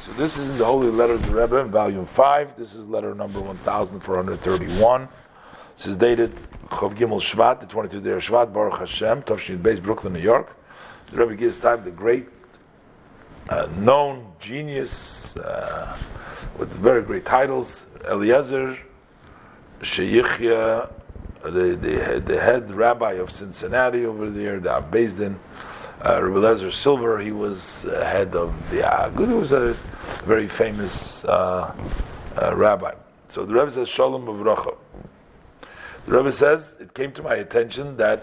So this is in the Holy Letter of the Rebbe, in volume 5. This is letter number 1431. This is dated Chav Gimel Shvat, the 23rd day of Shvat, Baruch Hashem, Tavshin Beis, Brooklyn, New York. The Rebbe gives time the great, known genius with very great titles, Eliezer Sheyichya, the head rabbi of Cincinnati over there, the based in Rebbe Eliezer Silver. He was head of the Agud. He was a very famous rabbi. So the Rebbe says, Shalom Uvracha. The Rebbe says, it came to my attention that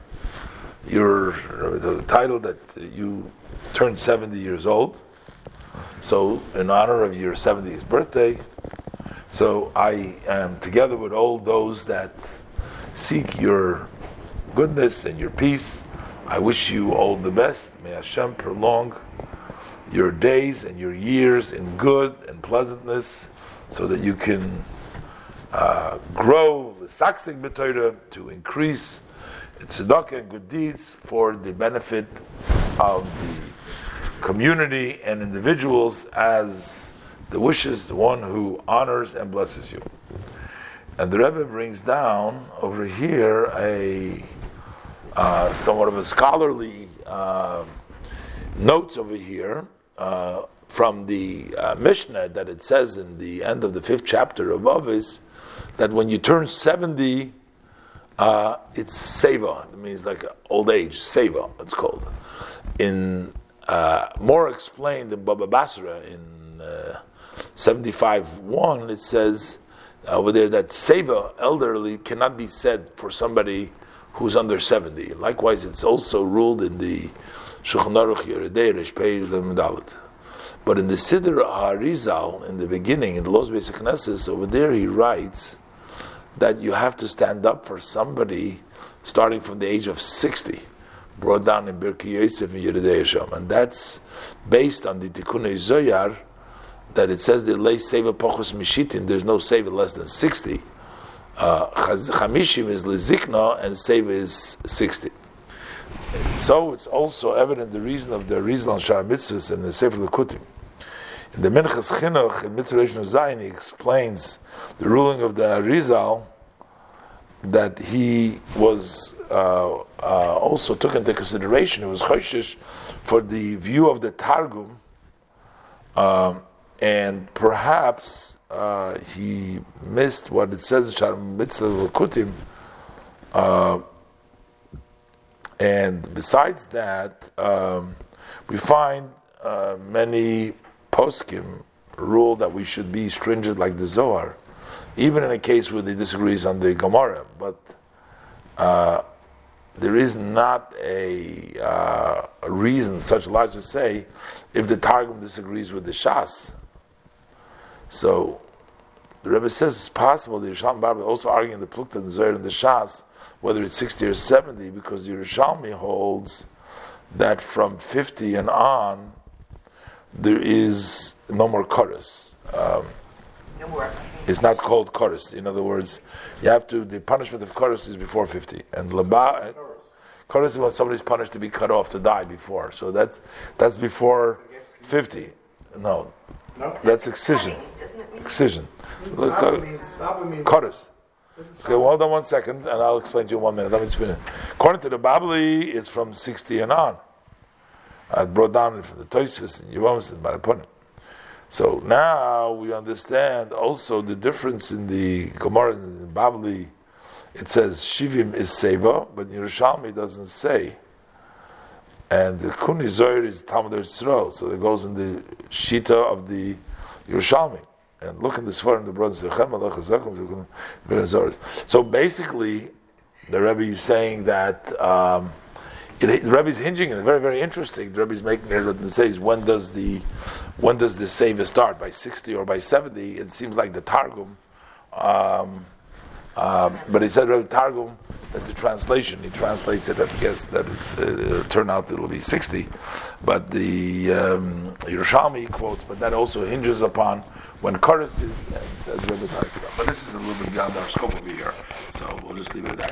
the title that you turned 70 years old. So in honor of your 70th birthday, so I am together with all those that seek your goodness and your peace. I wish you all the best. May Hashem prolong your days and your years in good and pleasantness, so that you can grow l'saksik b'Torah, to increase tzedakah and good deeds for the benefit of the community and individuals, as the wishes the one who honors and blesses you. And the Rebbe brings down over here a somewhat of a scholarly notes over here from the Mishnah, that it says in the end of the 5th chapter of Avos that when you turn 70, it's seva. It means like old age, seva, it's called. In more explained in Baba Basra in 75:1, it says over there that seva, elderly, cannot be said for somebody who's under 70. Likewise, it's also ruled in the Shulchan Aruch Yeridei Resh Pei Dalet. But in the Siddur HaRizal, in the beginning, in the Los Beis Knesses, over there he writes that you have to stand up for somebody starting from the age of 60, brought down in Birkei Yosef and Yeridei Hashem. And that's based on the Tikkunei Zoyar, that it says that Lei Seva Pochos Mishitin, there's no Seva less than 60. Chamishim is Lezikna, and Seva is 60. So it's also evident the reason of the Arizal and Shar Mitzvahs in the Sefer Lekutim. In the Minchas Chinuch, in Mitzvah Reish Zayin, he explains the ruling of the Arizal, that he was also took into consideration, it was Choshesh for the view of the Targum, and perhaps he missed what it says in Shar Mitzvah Lekutim. And besides that, we find many poskim rule that we should be stringent like the Zohar, even in a case where they disagrees on the Gemara. But there is not a reason, such lies would say, if the Targum disagrees with the Shas. So the Rebbe says it's possible the Yerushalmi Barba also arguing the Plukta and the Zohar and the Shas, whether it's 60 or 70, because the Yerushalmi holds that from 50 and on, there is no more chorus. It's not called chorus. In other words, the punishment of chorus is before 50. And chorus is when somebody's punished to be cut off, to die before. So that's before 50. No, that's excision. Excision. Chorus. Okay, well, hold on 1 second, and I'll explain to you in 1 minute. Let me just finish. According to the Babli, it's from 60 and on. I brought down from the Tosfos and Yevamos and Barapunim. So now we understand also the difference in the Gemara and the Babli. It says Shivim is Seva, but Yerushalmi doesn't say. And the Kuni Zohar is Talmud Yisrael, so it goes in the Shita of the Yerushalmi. And look in the Svar in the brothers. So basically, the Rebbe is saying that the Rebbe is hinging, and very, very interesting. The Rebbe is making it and says, when does the Seva start? By 60 or by 70? It seems like the Targum. But he said Rebbe Targum, that's the translation. He translates it, I guess that it'll turn out it'll be 60. But the Yerushalmi quotes, but that also hinges upon when chorus is, as Rebbe talks about. But this is a little bit beyond our scope over here, so we'll just leave it at that.